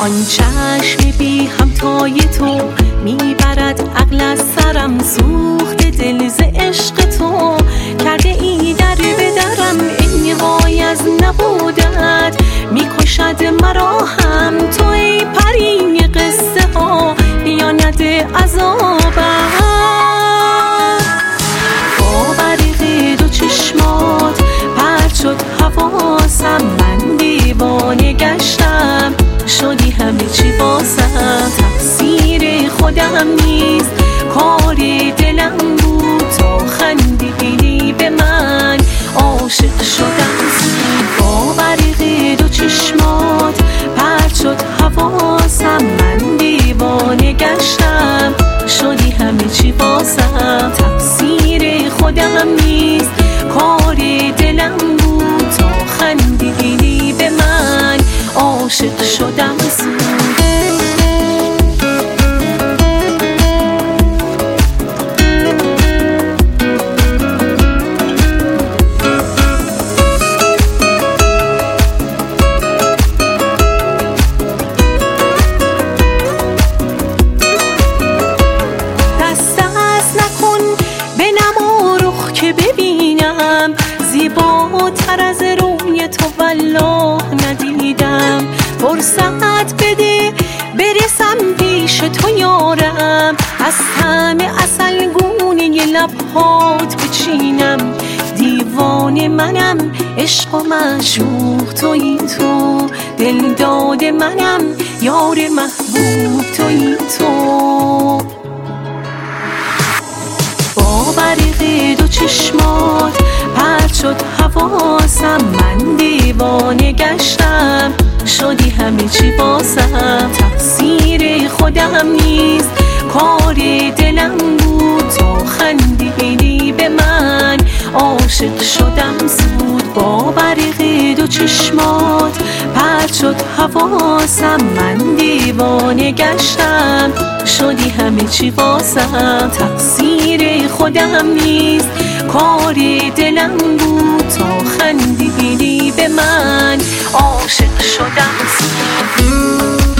آن چشم بی همتای تو میبرد عقل از سرم، سوخت دل ز عشق تو کرده ای در به درم. ای وای از نبودت میکشد مرا هم، تو ای پرین قصه ها یا نده عذابم. با برق دو چشمات پرد شد حواسم، من دیوانه گشتم شدی همه چی واسم. تقصیر خودم نیست کار دلم بود، تا خندیدی به من عاشق شدم. با برق دو چشمات پرد شد حواسم، من دیوانه گشتم شدی همه چی واسم. تقصیر خودم نیست کار دلم بود، تا خندیدی به من عاشق شدم. ببینم زیباتر از روی تو والله ندیدم. فرصت بده برسم پیش تو یارم، از همه عسل گونه لبهات بچینم. دیوانه منم عشق و معشوق تویی تو، دلداد منم یار محبوب تویی تو. با برق دو چشمات پرد شد حواسم، من دیوانه گشتم شدی همه چی واسم. تقصیر خودم نیست کار دلم بود، تا خندیدی به من عاشق شدم زود. با برق دو چشمات پرد شد حواسم، من دیوانه گشتم شدی همه چی واسم. تقصیر خودم نیست کار دلم بود، تا خندیدی به من عاشق شدم.